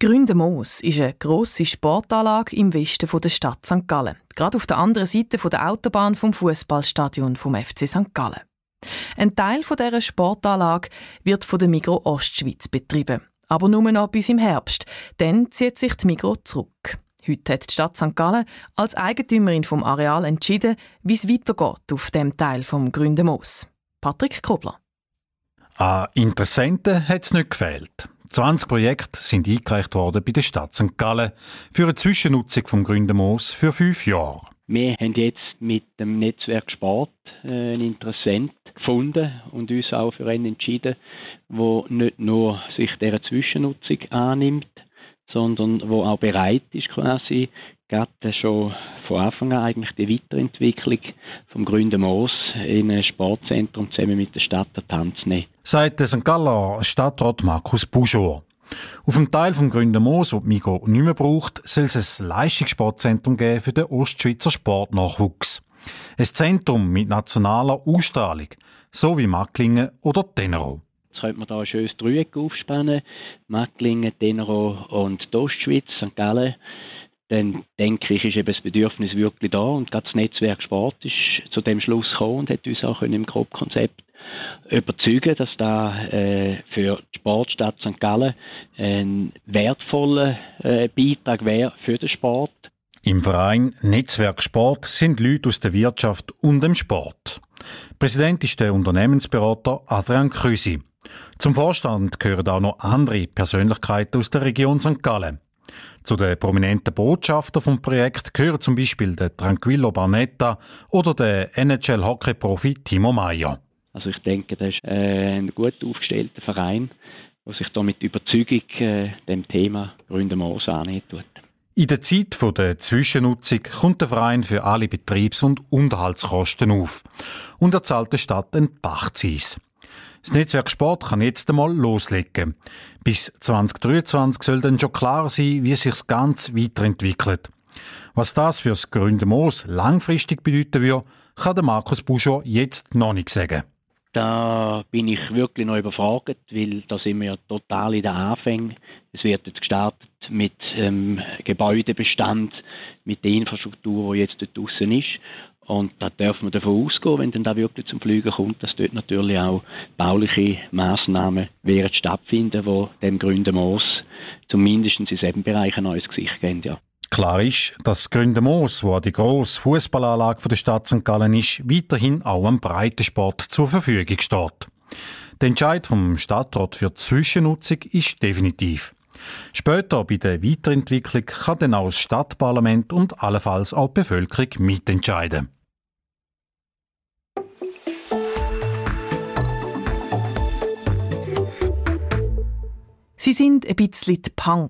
Gründe Moos ist eine grosse Sportanlage im Westen der Stadt St. Gallen. Gerade auf der anderen Seite der Autobahn vom Fußballstadion vom FC St. Gallen. Ein Teil dieser Sportanlage wird von der Migros Ostschweiz betrieben. Aber nur noch bis im Herbst. Dann zieht sich die Migros zurück. Heute hat die Stadt St. Gallen als Eigentümerin vom Areal entschieden, wie es weitergeht auf dem Teil vom Gründe Moos. Patrick Kobler. An Interessenten hat es nicht gefehlt. 20 Projekte sind eingereicht worden bei der Stadt St. Gallen für eine Zwischennutzung vom Gründe Moos für 5 Jahre. Wir haben jetzt mit dem Netzwerk Sport einen Interessent gefunden und uns auch für einen entschieden, der nicht nur sich dieser Zwischennutzung annimmt, sondern wo auch bereit ist, quasi gerade schon von Anfang an eigentlich die Weiterentwicklung vom Gründe Moos in ein Sportzentrum zusammen mit der Stadt an die Hand zu nehmen. Sagt der St. Galler Stadtrat Markus Buschor. Auf dem Teil vom Gründe Moos, den die Migros nicht mehr braucht, soll es ein Leistungssportzentrum geben für den Ostschweizer Sportnachwuchs. Ein Zentrum mit nationaler Ausstrahlung, so wie Macklingen oder Tenero. Jetzt könnte man da ein schönes Dreieck aufspannen, Macklingen, Tenero und die Ostschweiz, St. Gallen. Dann denke ich, ist eben das Bedürfnis wirklich da und gerade das Netzwerk Sport ist zu dem Schluss gekommen und hat uns auch im Grobkonzept überzeugen, dass da für die Sportstadt St. Gallen ein wertvoller Beitrag wäre für den Sport. Im Verein Netzwerk Sport sind Leute aus der Wirtschaft und dem Sport. Präsident ist der Unternehmensberater Adrian Krüsi. Zum Vorstand gehören auch noch andere Persönlichkeiten aus der Region St. Gallen. Zu den prominenten Botschaftern vom Projekt gehören zum Beispiel der Tranquillo Barnetta oder der NHL-Hockey-Profi Timo Meier. Also ich denke, das ist ein gut aufgestellter Verein, der sich da mit Überzeugung dem Thema Gründe Moos annehmen tut. In der Zeit der Zwischennutzung kommt der Verein für alle Betriebs- und Unterhaltskosten auf und er zahlt der Stadt einen Pachtzins. Das Netzwerk Sport kann jetzt einmal loslegen. Bis 2023 soll dann schon klar sein, wie sich das Ganze weiterentwickelt. Was das für das Gründe Moos langfristig bedeuten würde, kann der Markus Buschor jetzt noch nicht sagen. Da bin ich wirklich noch überfragt, weil da sind wir ja total in den Anfängen. Es wird jetzt gestartet mit Gebäudebestand, mit der Infrastruktur, die jetzt dort draussen ist. Und da dürfen wir davon ausgehen, wenn dann da wirklich zum Fliegen kommt, dass dort natürlich auch bauliche Massnahmen werden stattfinden, die dem Gründe Moos zumindest in diesem Bereich ein neues Gesicht geben. Ja. Klar ist, dass Gründe Moos, wo die grosse Fußballanlage der Stadt St. Gallen ist, weiterhin auch am Breitensport zur Verfügung steht. Der Entscheid vom Stadtrat für die Zwischennutzung ist definitiv. Später bei der Weiterentwicklung kann dann auch das Stadtparlament und allenfalls auch die Bevölkerung mitentscheiden. Sie sind ein bisschen die Punk